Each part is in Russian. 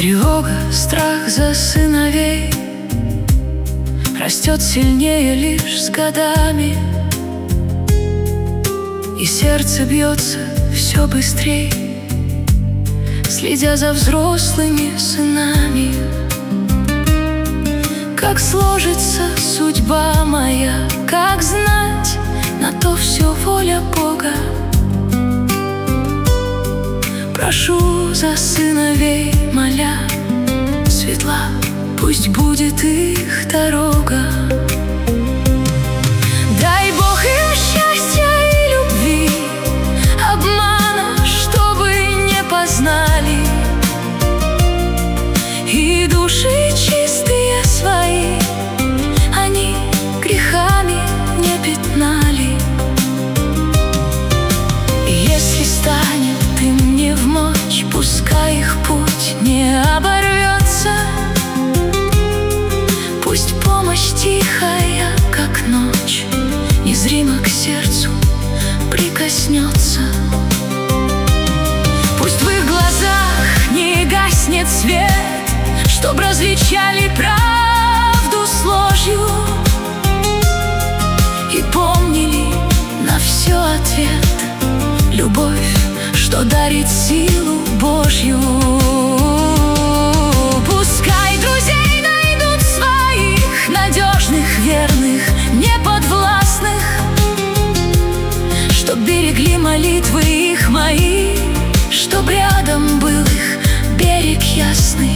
Тревога, страх за сыновей растет сильнее лишь с годами, и сердце бьется все быстрей, следя за взрослыми сынами. Как сложится судьба моя, как знать, на то все воля Бога. Прошу за сыновей, моля, светла пусть будет их дорога. Дай Бог им счастья и любви, обмана, чтобы не познали, и души чистые свои они грехами не пятнали. И если станет им не вмочь, пускай их путь не оборвется, пусть помощь тихая, как ночь, незримо к сердцу прикоснется. Пусть в их глазах не гаснет свет, чтоб различали правду с ложью и помнили на все ответ — любовь, что дарит силу Божью. Пускай друзей найдут своих, надежных, верных, неподвластных, чтоб берегли молитвы их мои, чтоб рядом был их берег ясный.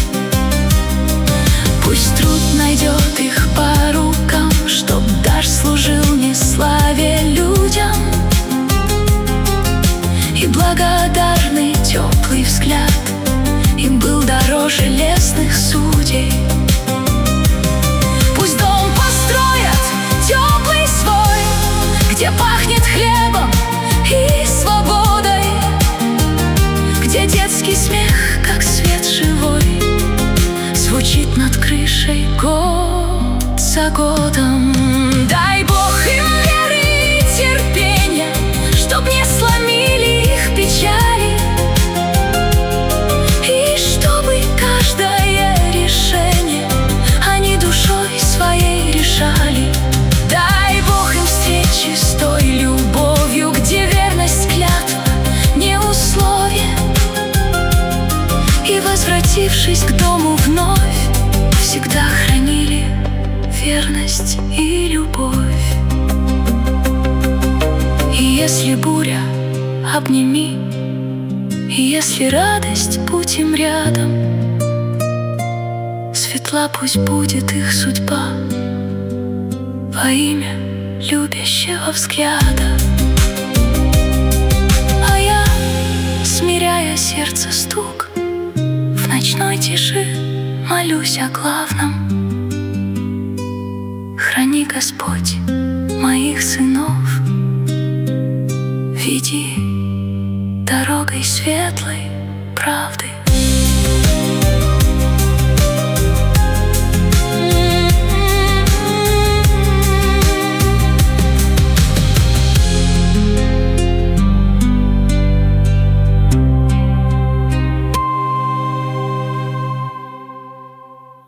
Пусть труд найдет их по рукам, чтоб дар служил не славе людям, и благодарный теплый взгляд им был дороже лесных судей. Пусть дом построят теплый свой, где пахнет хлебом и свободой, где детский смех, как свет живой, звучит над крышей год за годом. Дай Бог им веры и терпения, чтоб не сломили их печали, и чтобы каждое решение они душой своей решали. Дай Бог им встречи с той любовью, где верность клятва не условие, и, возвратившись к дому вновь, всегда хранили верность и любовь. И если буря — обними, и если радость — будь им рядом, светла пусть будет их судьба во имя любящего взгляда. А я, смиряя сердце стук, в ночной тиши молюсь о главном: храни, Господь, моих сынов, веди дорогой светлой правды.